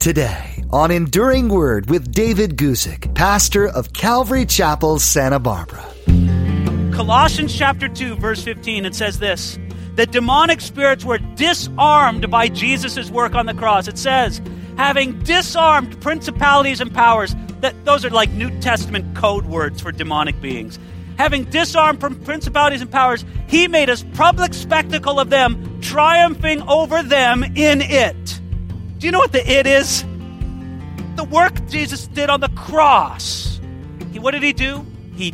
Today on Enduring Word with David Guzik, pastor of Calvary Chapel, Santa Barbara. Colossians chapter 2, verse 15, it says this: the demonic spirits were disarmed by Jesus' work on the cross. It says, having disarmed principalities and powers. Those are like New Testament code words for demonic beings. Having disarmed principalities and powers, he made a public spectacle of them, triumphing over them in it. Do you know what the it is? The work Jesus did on the cross. What did he do? He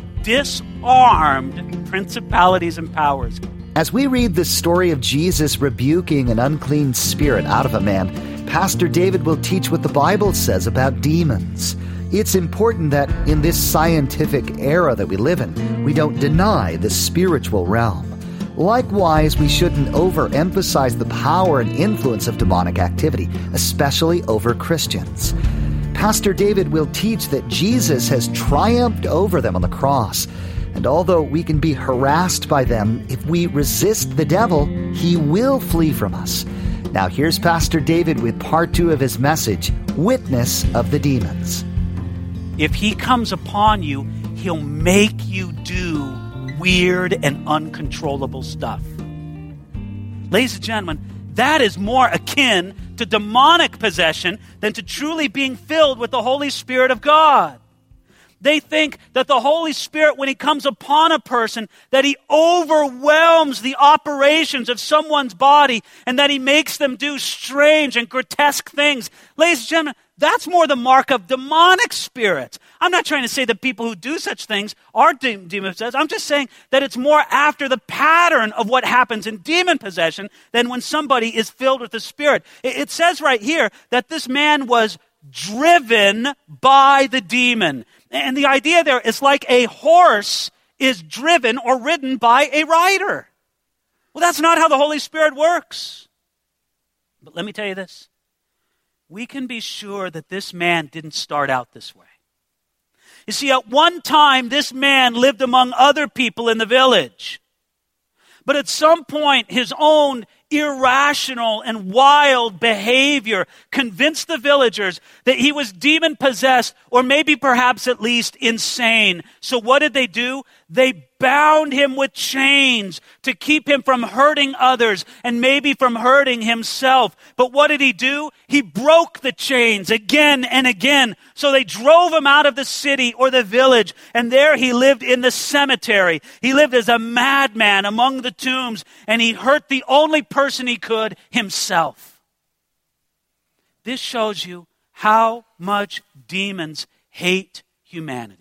disarmed principalities and powers. As we read the story of Jesus rebuking an unclean spirit out of a man, Pastor David will teach what the Bible says about demons. It's important that in this scientific era that we live in, we don't deny the spiritual realm. Likewise, we shouldn't overemphasize the power and influence of demonic activity, especially over Christians. Pastor David will teach that Jesus has triumphed over them on the cross. And although we can be harassed by them, if we resist the devil, he will flee from us. Now here's Pastor David with part 2 of his message, Witness of the Demons. If he comes upon you, he'll make you do weird and uncontrollable stuff. Ladies and gentlemen, that is more akin to demonic possession than to truly being filled with the Holy Spirit of God. They think that the Holy Spirit, when he comes upon a person, that he overwhelms the operations of someone's body and that he makes them do strange and grotesque things. Ladies and gentlemen, that's more the mark of demonic spirits. I'm not trying to say that people who do such things are demon-possessed. I'm just saying that it's more after the pattern of what happens in demon possession than when somebody is filled with the Spirit. It says right here that this man was driven by the demon. And the idea there is like a horse is driven or ridden by a rider. Well, that's not how the Holy Spirit works. But let me tell you this. We can be sure that this man didn't start out this way. You see, at one time, this man lived among other people in the village. But at some point, his own irrational and wild behavior convinced the villagers that he was demon-possessed or maybe perhaps at least insane. So what did they do? They bound him with chains to keep him from hurting others and maybe from hurting himself. But what did he do? He broke the chains again and again. So they drove him out of the city or the village, and there he lived in the cemetery. He lived as a madman among the tombs, and he hurt the only person he could, himself. This shows you how much demons hate humanity.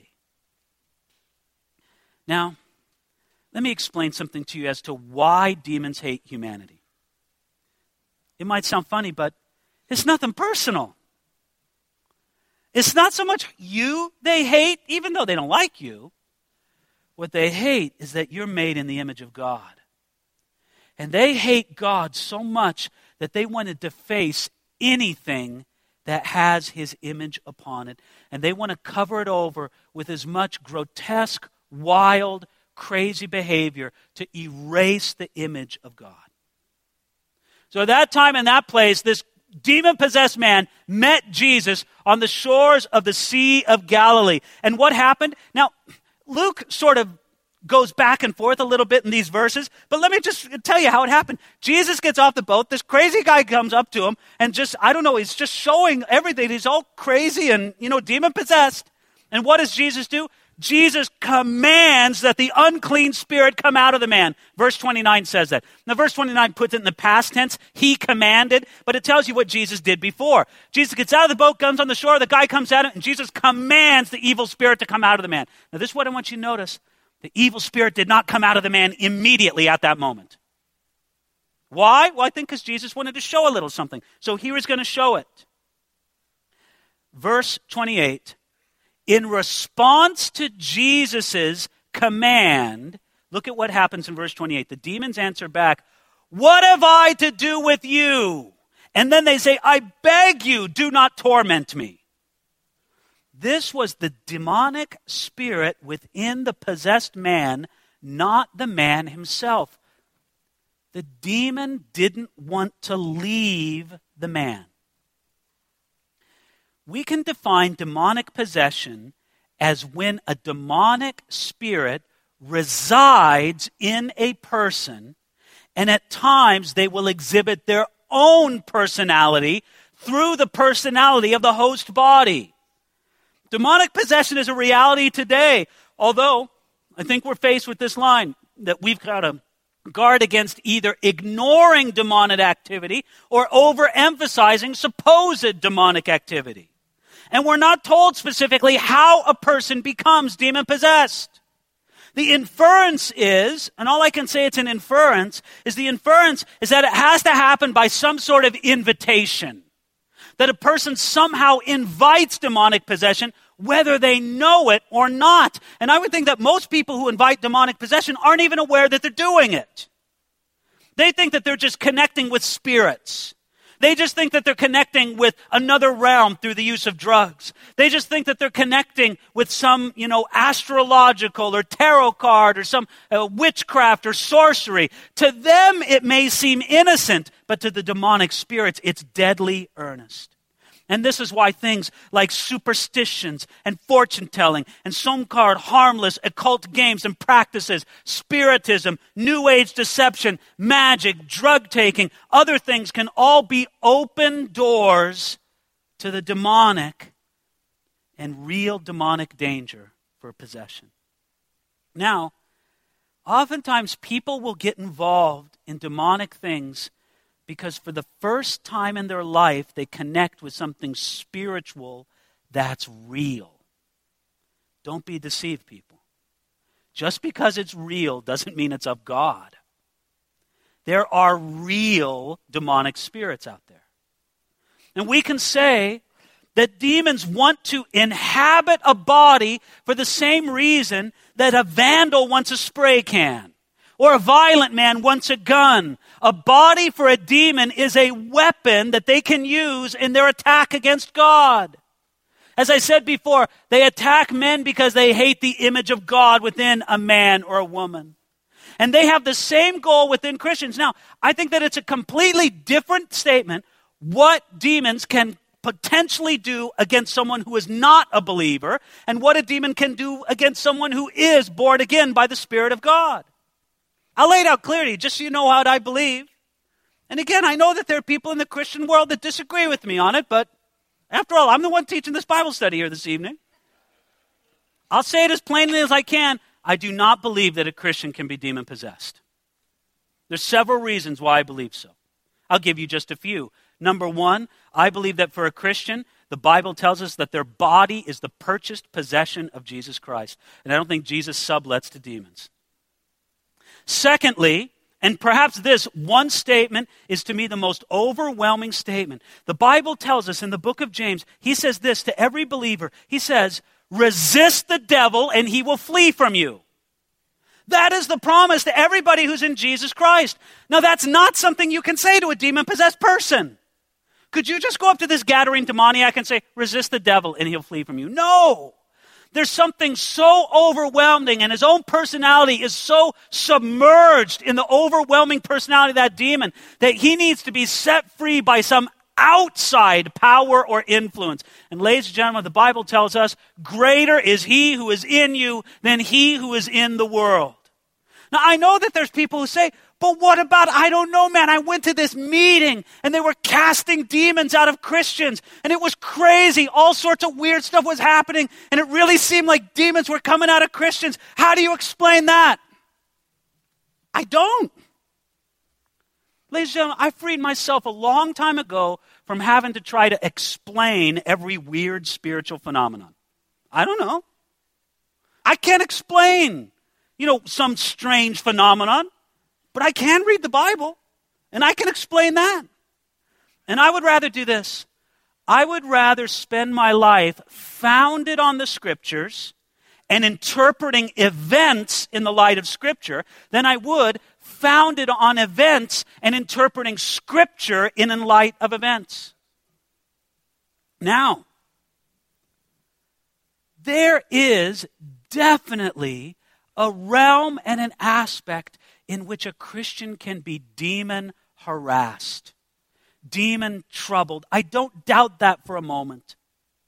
Now, let me explain something to you as to why demons hate humanity. It might sound funny, but it's nothing personal. It's not so much you they hate, even though they don't like you. What they hate is that you're made in the image of God. And they hate God so much that they want to deface anything that has his image upon it. And they want to cover it over with as much grotesque, wild, crazy behavior to erase the image of God. So at that time and that place, this demon-possessed man met Jesus on the shores of the Sea of Galilee. And what happened? Now, Luke sort of goes back and forth a little bit in these verses, but let me just tell you how it happened. Jesus gets off the boat. This crazy guy comes up to him and he's just showing everything. He's all crazy and, demon-possessed. And what does Jesus do? Jesus commands that the unclean spirit come out of the man. Verse 29 says that. Now, verse 29 puts it in the past tense. He commanded, but it tells you what Jesus did before. Jesus gets out of the boat, comes on the shore, the guy comes at him, and Jesus commands the evil spirit to come out of the man. Now, this is what I want you to notice. The evil spirit did not come out of the man immediately at that moment. Why? Well, I think because Jesus wanted to show a little something. So here he's going to show it. Verse 28. In response to Jesus' command, look at what happens in verse 28. The demons answer back, "What have I to do with you?" And then they say, "I beg you, do not torment me." This was the demonic spirit within the possessed man, not the man himself. The demon didn't want to leave the man. we can define demonic possession as when a demonic spirit resides in a person, and at times they will exhibit their own personality through the personality of the host body. Demonic possession is a reality today, although I think we're faced with this line that we've got to guard against either ignoring demonic activity or overemphasizing supposed demonic activity. And we're not told specifically how a person becomes demon-possessed. The inference is, and all I can say it's an inference, is that it has to happen by some sort of invitation. That a person somehow invites demonic possession, whether they know it or not. And I would think that most people who invite demonic possession aren't even aware that they're doing it. They think that they're just connecting with spirits. They just think that they're connecting with another realm through the use of drugs. They just think that they're connecting with some, astrological or tarot card or some witchcraft or sorcery. To them, it may seem innocent, but to the demonic spirits, it's deadly earnest. And this is why things like superstitions and fortune-telling and some-called harmless occult games and practices, spiritism, New Age deception, magic, drug-taking, other things can all be open doors to the demonic and real demonic danger for possession. Now, oftentimes people will get involved in demonic things because for the first time in their life, they connect with something spiritual that's real. Don't be deceived, people. Just because it's real doesn't mean it's of God. There are real demonic spirits out there. And we can say that demons want to inhabit a body for the same reason that a vandal wants a spray can. Or a violent man wants a gun. A body for a demon is a weapon that they can use in their attack against God. As I said before, they attack men because they hate the image of God within a man or a woman. And they have the same goal within Christians. Now, I think that it's a completely different statement what demons can potentially do against someone who is not a believer and what a demon can do against someone who is born again by the Spirit of God. I'll lay it out clearly, just so you know what I believe. And again, I know that there are people in the Christian world that disagree with me on it, but after all, I'm the one teaching this Bible study here this evening. I'll say it as plainly as I can. I do not believe that a Christian can be demon-possessed. There's several reasons why I believe so. I'll give you just a few. Number one, I believe that for a Christian, the Bible tells us that their body is the purchased possession of Jesus Christ. And I don't think Jesus sublets to demons. Secondly, and perhaps this one statement is to me the most overwhelming statement. The Bible tells us in the book of James, he says this to every believer. He says, resist the devil and he will flee from you. That is the promise to everybody who's in Jesus Christ. Now that's not something you can say to a demon-possessed person. Could you just go up to this Gadarene demoniac and say, resist the devil and he'll flee from you? No. There's something so overwhelming, and his own personality is so submerged in the overwhelming personality of that demon that he needs to be set free by some outside power or influence. And ladies and gentlemen, the Bible tells us, greater is he who is in you than he who is in the world. Now, I know that there's people who say, but what about, I don't know, man, I went to this meeting and they were casting demons out of Christians and it was crazy. All sorts of weird stuff was happening and it really seemed like demons were coming out of Christians. How do you explain that? I don't. Ladies and gentlemen, I freed myself a long time ago from having to try to explain every weird spiritual phenomenon. I don't know. I can't explain, some strange phenomenon. But I can read the Bible, and I can explain that. And I would rather do this. I would rather spend my life founded on the Scriptures and interpreting events in the light of Scripture than I would founded on events and interpreting Scripture in light of events. Now, there is definitely a realm and an aspect in which a Christian can be demon harassed, demon troubled. I don't doubt that for a moment.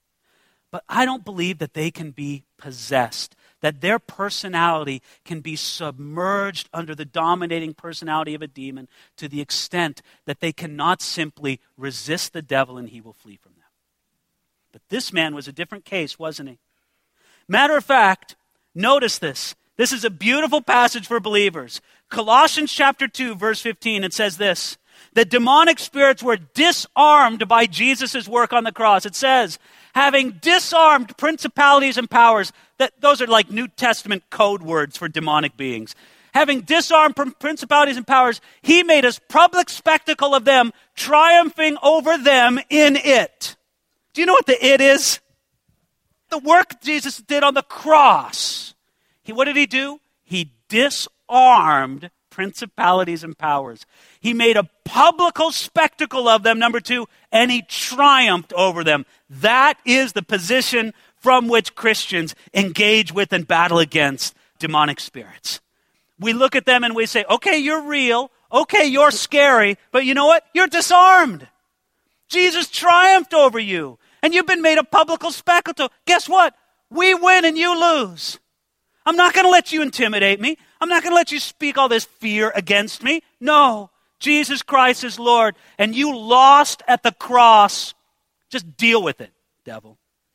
But I don't believe that they can be possessed, that their personality can be submerged under the dominating personality of a demon to the extent that they cannot simply resist the devil and he will flee from them. But this man was a different case, wasn't he? Matter of fact, notice this. This is a beautiful passage for believers. Colossians chapter 2, verse 15, it says this. The demonic spirits were disarmed by Jesus' work on the cross. It says, having disarmed principalities and powers, those are like New Testament code words for demonic beings. Having disarmed principalities and powers, he made a public spectacle of them, triumphing over them in it. Do you know what the it is? The work Jesus did on the cross. What did he do? He disarmed principalities and powers. He made a public spectacle of them, number 2, and he triumphed over them. That is the position from which Christians engage with and battle against demonic spirits. We look at them and we say, okay, you're real. Okay, you're scary. But you know what? You're disarmed. Jesus triumphed over you. And you've been made a public spectacle. Guess what? We win and you lose. I'm not going to let you intimidate me. I'm not going to let you speak all this fear against me. No, Jesus Christ is Lord. And you lost at the cross. Just deal with it, devil.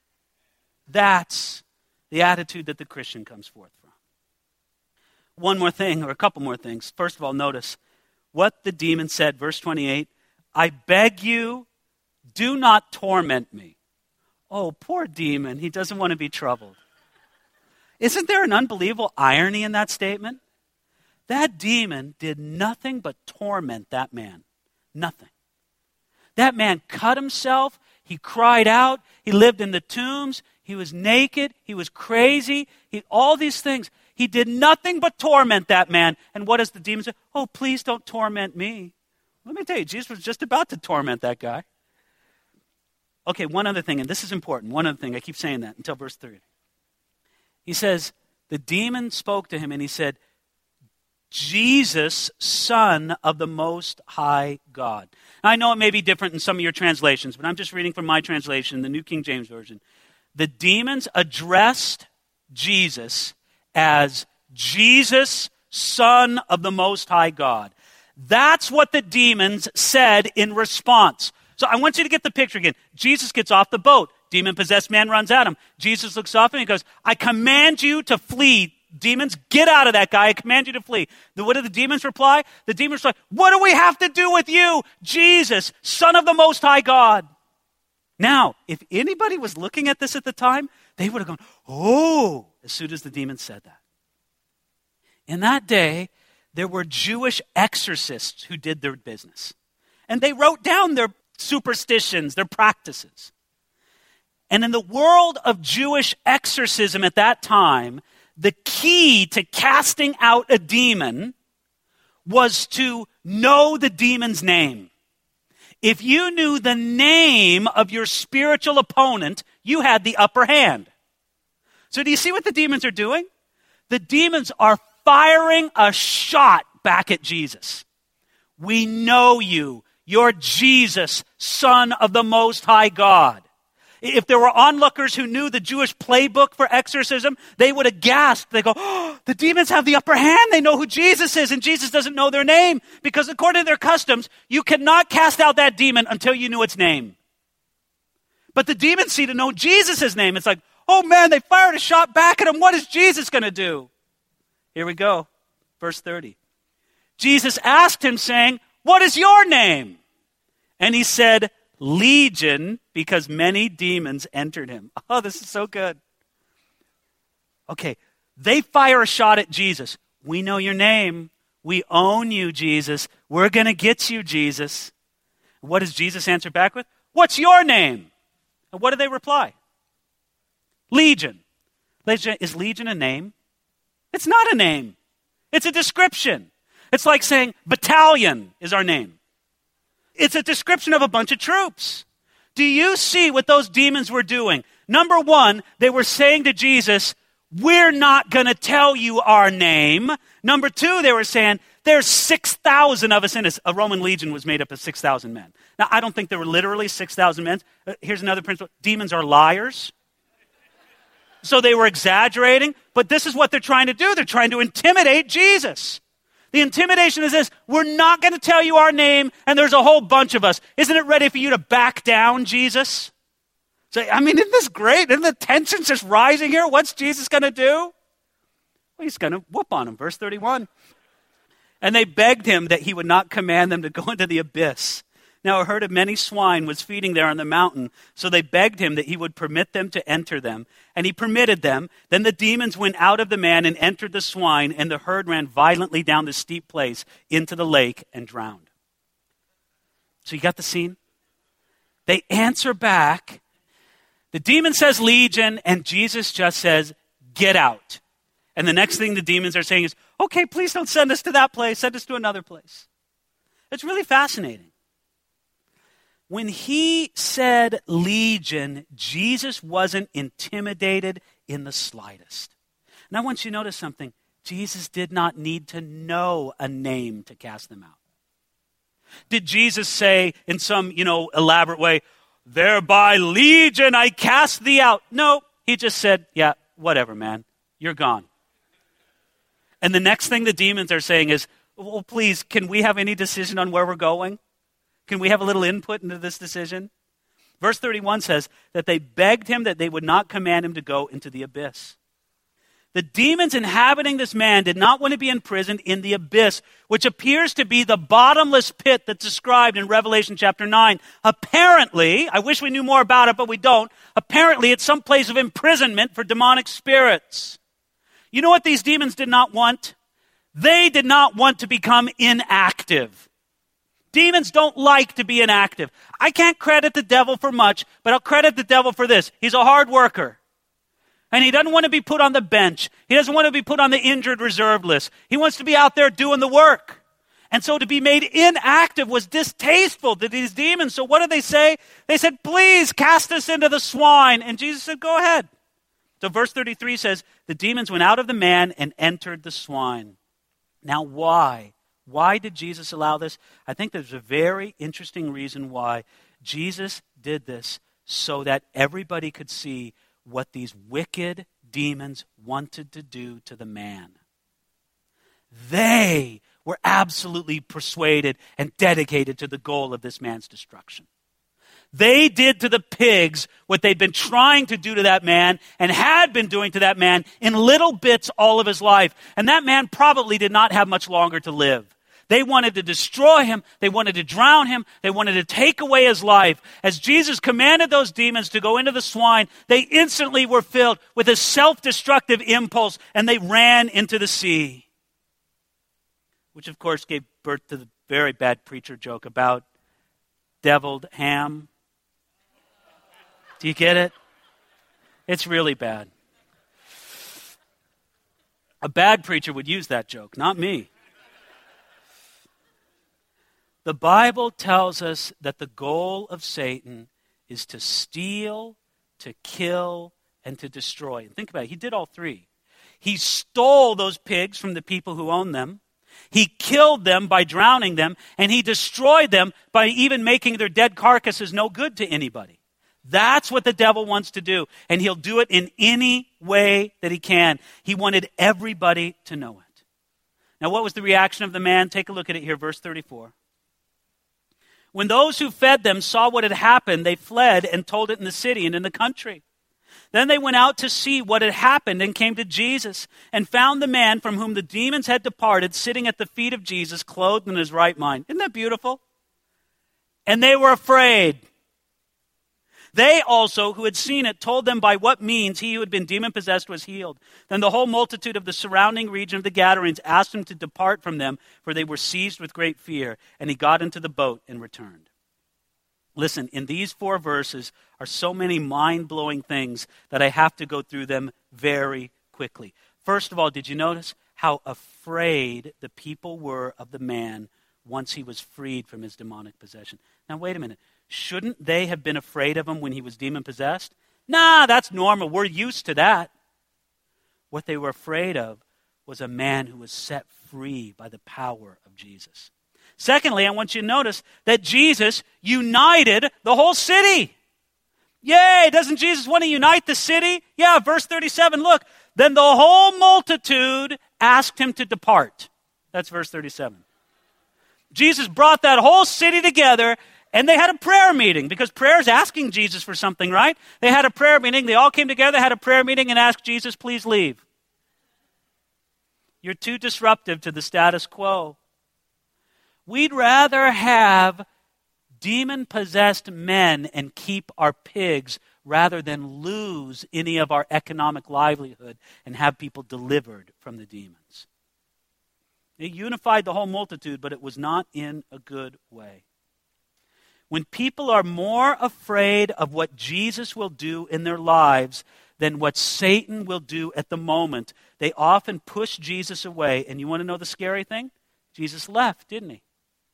That's the attitude that the Christian comes forth from. One more thing, or a couple more things. First of all, notice what the demon said. Verse 28, I beg you, do not torment me. Oh, poor demon. He doesn't want to be troubled. Isn't there an unbelievable irony in that statement? That demon did nothing but torment that man. Nothing. That man cut himself. He cried out. He lived in the tombs. He was naked. He was crazy. All these things. He did nothing but torment that man. And what does the demon say? Oh, please don't torment me. Let me tell you, Jesus was just about to torment that guy. Okay, one other thing, and this is important. One other thing, I keep saying that until verse 3. He says, the demon spoke to him and he said, Jesus, Son of the Most High God. Now, I know it may be different in some of your translations, but I'm just reading from my translation, the New King James Version. The demons addressed Jesus as Jesus, Son of the Most High God. That's what the demons said in response. So I want you to get the picture again. Jesus gets off the boat. Demon-possessed man runs at him. Jesus looks off and he goes, I command you to flee. Demons, get out of that guy. I command you to flee. What do the demons reply? The demons reply, what do we have to do with you, Jesus, Son of the Most High God? Now, if anybody was looking at this at the time, they would have gone, oh, as soon as the demon said that. In that day, there were Jewish exorcists who did their business. And they wrote down their superstitions, their practices. And in the world of Jewish exorcism at that time, the key to casting out a demon was to know the demon's name. If you knew the name of your spiritual opponent, you had the upper hand. So do you see what the demons are doing? The demons are firing a shot back at Jesus. We know you. You're Jesus, Son of the Most High God. If there were onlookers who knew the Jewish playbook for exorcism, they would have gasped. They go, oh, the demons have the upper hand. They know who Jesus is, and Jesus doesn't know their name. Because according to their customs, you cannot cast out that demon until you knew its name. But the demons see to know Jesus' name. It's like, oh man, they fired a shot back at him. What is Jesus going to do? Here we go. Verse 30. Jesus asked him, saying, what is your name? And he said, Legion, because many demons entered him. Oh, this is so good. Okay, they fire a shot at Jesus. We know your name. We own you, Jesus. We're going to get you, Jesus. What does Jesus answer back with? What's your name? And what do they reply? Legion. Is Legion a name? It's not a name. It's a description. It's like saying battalion is our name. It's a description of a bunch of troops. Do you see what those demons were doing? Number one, they were saying to Jesus, we're not going to tell you our name. Number two, they were saying, there's 6,000 of us in us. A Roman legion was made up of 6,000 men. Now, I don't think there were literally 6,000 men. Here's another principle. Demons are liars. so they were exaggerating, but this is what they're trying to do. They're trying to intimidate Jesus. The intimidation is this: we're not going to tell you our name, and there's a whole bunch of us. Isn't it ready for you to back down, Jesus? So, isn't this great? Isn't the tension just rising here? What's Jesus going to do? Well, he's going to whoop on them. Verse 31. And they begged him that he would not command them to go into the abyss. Now a herd of many swine was feeding there on the mountain, so they begged him that he would permit them to enter them. And he permitted them. Then the demons went out of the man and entered the swine, and the herd ran violently down the steep place into the lake and drowned. So you got the scene? They answer back. The demon says legion, and Jesus just says, get out. And the next thing the demons are saying is, okay, please don't send us to that place. Send us to another place. It's really fascinating. When he said legion, Jesus wasn't intimidated in the slightest. And I want you to notice something. Jesus did not need to know a name to cast them out. Did Jesus say in some, elaborate way, thereby legion, I cast thee out? No, he just said, yeah, whatever, man, you're gone. And the next thing the demons are saying is, well, please, can we have any decision on where we're going? Can we have a little input into this decision? Verse 31 says that they begged him that they would not command him to go into the abyss. The demons inhabiting this man did not want to be imprisoned in the abyss, which appears to be the bottomless pit that's described in Revelation chapter 9. Apparently, I wish we knew more about it, but we don't. Apparently, it's some place of imprisonment for demonic spirits. You know what these demons did not want? They did not want to become inactive. Demons don't like to be inactive. I can't credit the devil for much, but I'll credit the devil for this. He's a hard worker. And he doesn't want to be put on the bench. He doesn't want to be put on the injured reserve list. He wants to be out there doing the work. And so to be made inactive was distasteful to these demons. So what did they say? They said, please cast us into the swine. And Jesus said, go ahead. So verse 33 says, the demons went out of the man and entered the swine. Now why? Why did Jesus allow this? I think there's a very interesting reason why. Jesus did this so that everybody could see what these wicked demons wanted to do to the man. They were absolutely persuaded and dedicated to the goal of this man's destruction. They did to the pigs what they'd been trying to do to that man and had been doing to that man in little bits all of his life. And that man probably did not have much longer to live. They wanted to destroy him. They wanted to drown him. They wanted to take away his life. As Jesus commanded those demons to go into the swine, they instantly were filled with a self-destructive impulse, and they ran into the sea. Which, of course, gave birth to the very bad preacher joke about deviled ham. Do you get it? It's really bad. A bad preacher would use that joke, not me. The Bible tells us that the goal of Satan is to steal, to kill, and to destroy. And think about it. He did all three. He stole those pigs from the people who owned them. He killed them by drowning them. And he destroyed them by even making their dead carcasses no good to anybody. That's what the devil wants to do. And he'll do it in any way that he can. He wanted everybody to know it. Now, what was the reaction of the man? Take a look at it here, verse 34. When those who fed them saw what had happened, they fled and told it in the city and in the country. Then they went out to see what had happened and came to Jesus and found the man from whom the demons had departed sitting at the feet of Jesus, clothed in his right mind. Isn't that beautiful? And they were afraid. They also, who had seen it, told them by what means he who had been demon-possessed was healed. Then the whole multitude of the surrounding region of the Gadarenes asked him to depart from them, for they were seized with great fear. And he got into the boat and returned. Listen, in these 4 verses are so many mind-blowing things that I have to go through them very quickly. First of all, did you notice how afraid the people were of the man once he was freed from his demonic possession? Now, wait a minute. Shouldn't they have been afraid of him when he was demon-possessed? Nah, that's normal. We're used to that. What they were afraid of was a man who was set free by the power of Jesus. Secondly, I want you to notice that Jesus united the whole city. Yay, doesn't Jesus want to unite the city? Yeah, verse 37, look. Then the whole multitude asked him to depart. That's verse 37. Jesus brought that whole city together, and they had a prayer meeting, because prayer is asking Jesus for something, right? They had a prayer meeting. They all came together, had a prayer meeting, and asked Jesus, please leave. You're too disruptive to the status quo. We'd rather have demon-possessed men and keep our pigs rather than lose any of our economic livelihood and have people delivered from the demons. It unified the whole multitude, but it was not in a good way. When people are more afraid of what Jesus will do in their lives than what Satan will do at the moment, they often push Jesus away. And you want to know the scary thing? Jesus left, didn't he?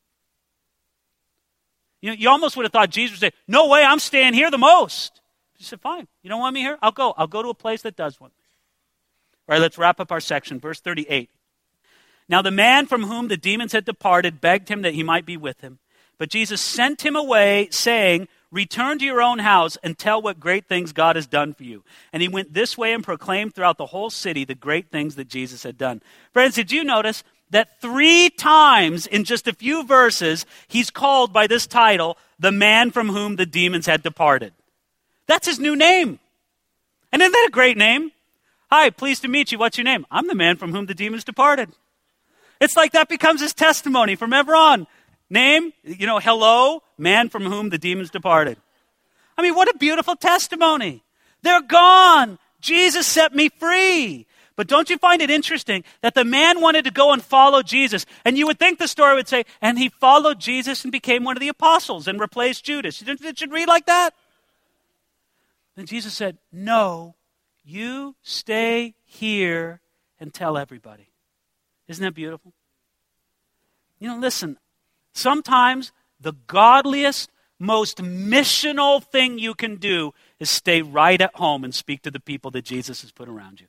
You almost would have thought Jesus would say, no way, I'm staying here the most. He said, fine, you don't want me here? I'll go. I'll go to a place that does want me. All right, let's wrap up our section. Verse 38. Now the man from whom the demons had departed begged him that he might be with him. But Jesus sent him away, saying, return to your own house and tell what great things God has done for you. And he went this way and proclaimed throughout the whole city the great things that Jesus had done. Friends, did you notice that 3 times in just a few verses, he's called by this title, the man from whom the demons had departed? That's his new name. And isn't that a great name? Hi, pleased to meet you. What's your name? I'm the man from whom the demons departed. It's like that becomes his testimony from ever on. Name, hello, man from whom the demons departed. I mean, what a beautiful testimony. They're gone. Jesus set me free. But don't you find it interesting that the man wanted to go and follow Jesus? And you would think the story would say, and he followed Jesus and became one of the apostles and replaced Judas. It should read like that. Then Jesus said, no, you stay here and tell everybody. Isn't that beautiful? Listen, sometimes the godliest, most missional thing you can do is stay right at home and speak to the people that Jesus has put around you.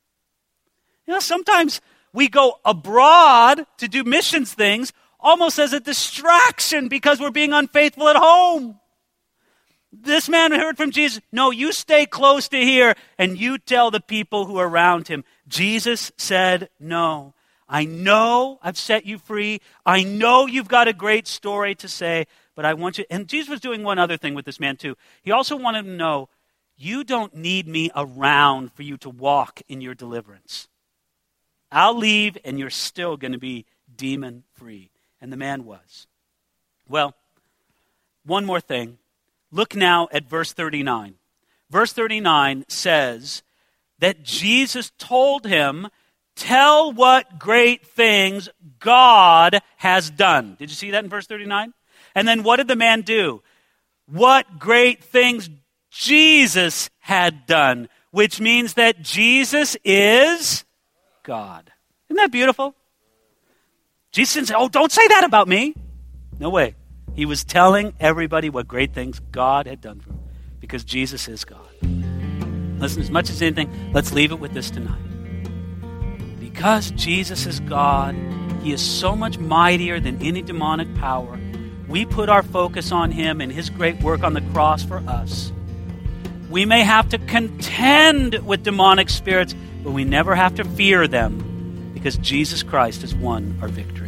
Sometimes we go abroad to do missions things almost as a distraction because we're being unfaithful at home. This man heard from Jesus, no, you stay close to here and you tell the people who are around him. Jesus said, no, I know I've set you free. I know you've got a great story to say, but I want you, and Jesus was doing one other thing with this man too. He also wanted him to know, you don't need me around for you to walk in your deliverance. I'll leave and you're still going to be demon free. And the man was. Well, one more thing. Look now at verse 39. Verse 39 says that Jesus told him, tell what great things God has done. Did you see that in verse 39? And then what did the man do? What great things Jesus had done, which means that Jesus is God. Isn't that beautiful? Jesus didn't say, oh, don't say that about me. No way. He was telling everybody what great things God had done for him because Jesus is God. Listen, as much as anything, let's leave it with this tonight. Because Jesus is God, he is so much mightier than any demonic power. We put our focus on him and his great work on the cross for us. We may have to contend with demonic spirits, but we never have to fear them because Jesus Christ has won our victory.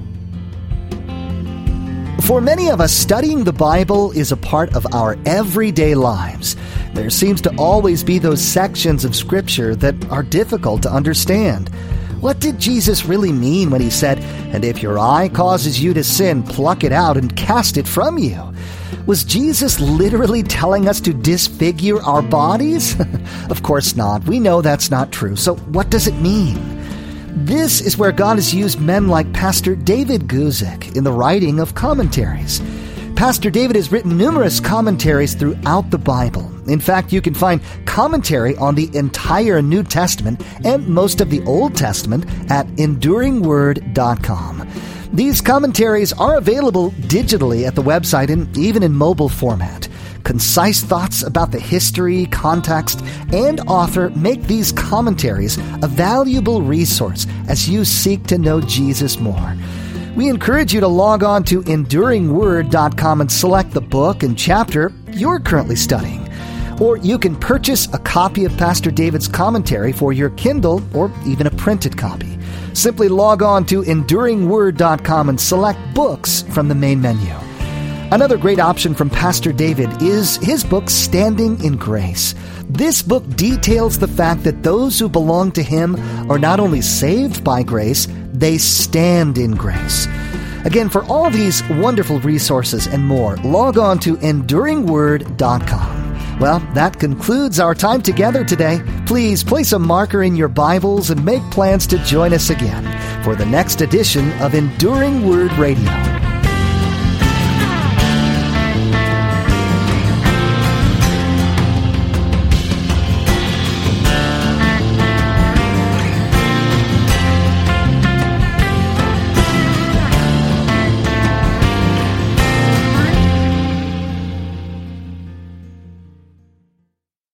For many of us, studying the Bible is a part of our everyday lives. There seems to always be those sections of Scripture that are difficult to understand. What did Jesus really mean when he said, "And if your eye causes you to sin, pluck it out and cast it from you"? Was Jesus literally telling us to disfigure our bodies? Of course not. We know that's not true. So what does it mean? This is where God has used men like Pastor David Guzik in the writing of commentaries. Pastor David has written numerous commentaries throughout the Bible. In fact, you can find commentary on the entire New Testament and most of the Old Testament at EnduringWord.com. These commentaries are available digitally at the website and even in mobile format. Concise thoughts about the history, context, and author make these commentaries a valuable resource as you seek to know Jesus more. We encourage you to log on to EnduringWord.com and select the book and chapter you're currently studying. Or you can purchase a copy of Pastor David's commentary for your Kindle or even a printed copy. Simply log on to EnduringWord.com and select Books from the main menu. Another great option from Pastor David is his book, Standing in Grace. This book details the fact that those who belong to him are not only saved by grace, they stand in grace. Again, for all these wonderful resources and more, log on to EnduringWord.com. Well, that concludes our time together today. Please place a marker in your Bibles and make plans to join us again for the next edition of Enduring Word Radio.